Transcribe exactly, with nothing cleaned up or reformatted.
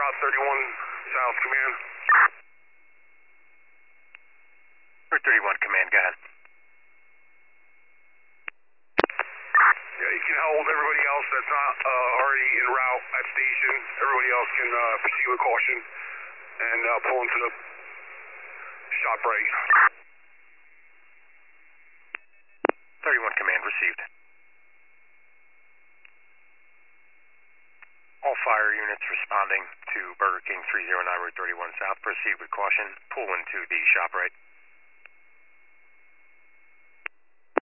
Route thirty-one South Command. Route thirty-one Command, go ahead. Yeah, you can hold everybody else that's not uh, already en route at station. Everybody else can uh, proceed with caution and uh, pull into the shop right. thirty-one Command, received. All fire units responding to Burger King three oh nine Route thirty-one South. Proceed with caution. Pull into the shop right.